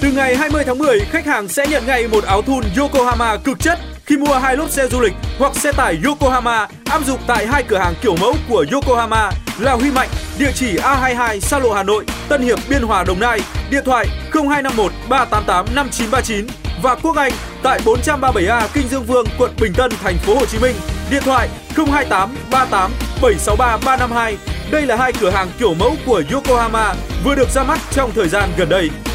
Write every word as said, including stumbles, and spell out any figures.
Từ ngày hai mươi tháng mười, khách hàng sẽ nhận ngay một áo thun Yokohama cực chất khi mua hai lốp xe du lịch hoặc xe tải Yokohama, áp dụng tại hai cửa hàng kiểu mẫu của Yokohama là Huy Mạnh, địa chỉ A hai mươi hai Sa Lộ Hà Nội, Tân Hiệp Biên Hòa Đồng Nai, điện thoại không hai năm một ba tám tám năm chín ba chín, và Quốc Anh tại bốn trăm ba mươi bảy A Kinh Dương Vương, quận Bình Tân, thành phố Hồ Chí Minh, điện thoại không hai tám ba tám bảy sáu ba ba năm hai. Đây là hai cửa hàng kiểu mẫu của Yokohama vừa được ra mắt trong thời gian gần đây.